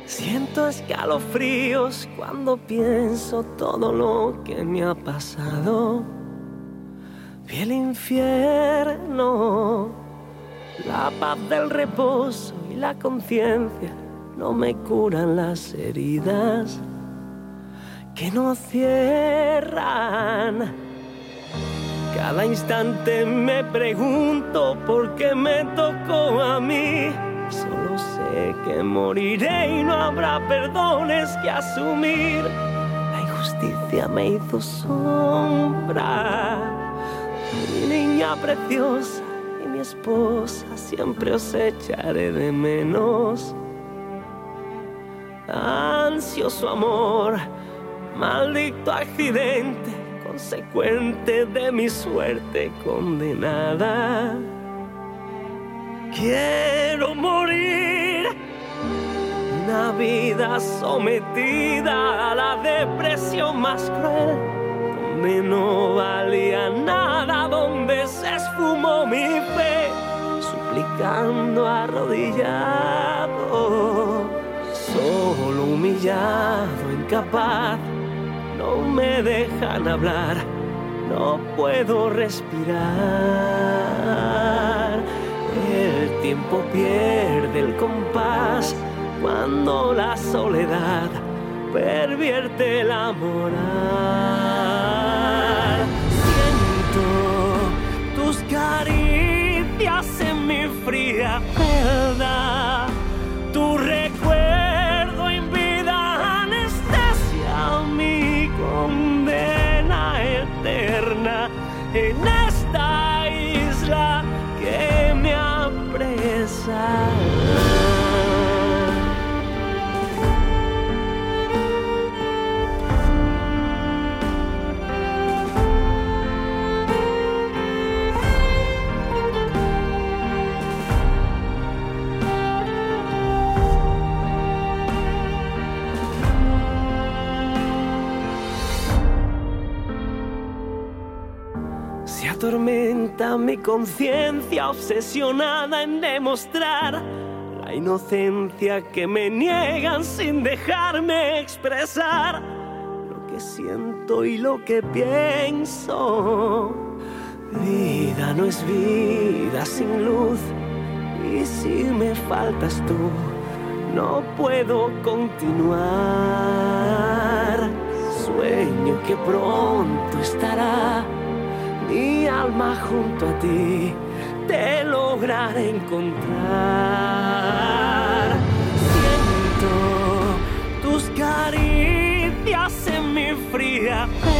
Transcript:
Siento escalofríos cuando pienso todo lo que me ha pasado. Vi el infierno, la paz del reposo y la conciencia no me curan las heridas que no cierran. Cada instante me pregunto por qué me tocó a mí. Solo sé que moriré y no habrá perdones que asumir. La injusticia me hizo sombra. Mi niña preciosa y mi esposa, siempre os echaré de menos. Ansioso amor, maldito accidente, consecuente de mi suerte condenada. Quiero morir, una vida sometida a la depresión más cruel, donde no valía nada, donde se esfumó mi fe, suplicando arrodillado, solo humillado, incapaz. No me dejan hablar, no puedo respirar. El tiempo pierde el compás cuando la soledad pervierte la moral. Siento tus caricias en mi fría celda, tu recuerdo en vida anestesia mi condena eterna en esta isla que me apresa. Se atormenta mi conciencia, obsesionada en demostrar la inocencia que me niegan sin dejarme expresar lo que siento y lo que pienso. Vida no es vida sin luz, y si me faltas tú, no puedo continuar. Sueño que pronto estará mi alma junto a ti, te lograré encontrar. Siento tus caricias en mi fría